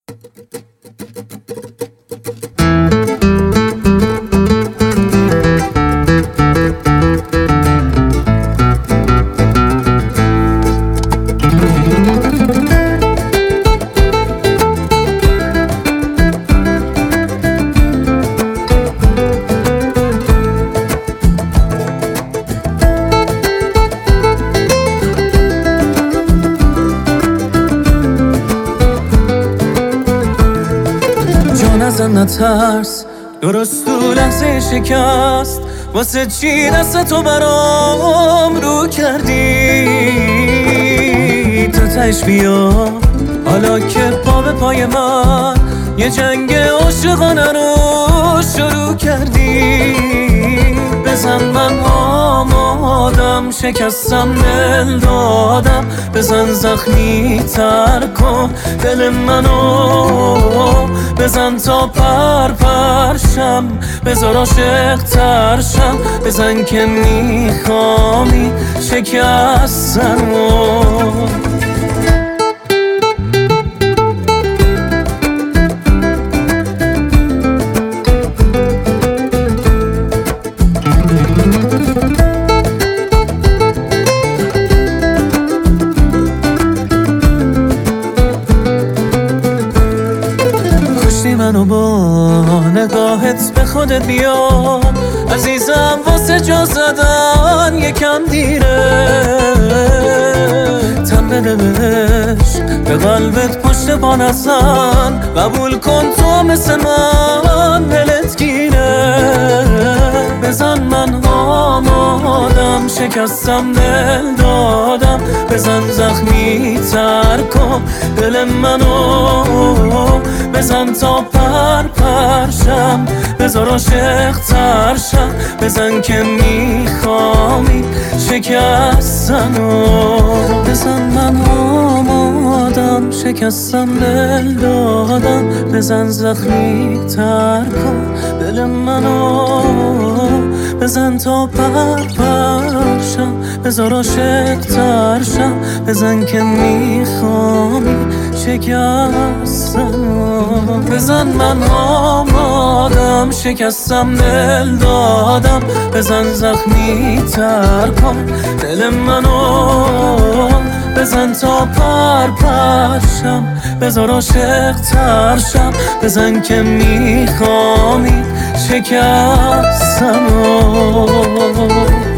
ازم نترس، درست تو لحظه شکست واسه چی دست تو برام رو کردی؟ تا تش بیا حالا که پا به پای من یه جنگ عاشقانه رو شروع کردی. بزن من آمادم، شکستم دل دادم، بزن زخمی تر کن دل منو، بزن تا پرشم، بذار عاشق ترشم، بزن که میخوامی شکستنو. منو با نگاهت به خودت بیا عزیزم، واسه جا زدن یکم دیره. تن بده بهش به قلبت پشت پا نزن، قبول کن تو مثل من دلت گیره. بزن من آمادم، شکستم دل دادم، بزن زخمی تر کن دل منو، بزن تا پرشم، بذار عاشق ترشم، بزن که میخوامی شکستنو. بزن من آمادم، شکستم دل دادم، بزن زخمی تر کن دل منو، بزن تا پرشم، بذار عاشق ترشم، بزن که میخوامی شکستنو. بزن من آمادم، شکستم دل دادم، بزن زخمی تر کن دل منو، بزن تا پرشم، بذار عاشق ترشم، بزن که میخوامی شکستنو.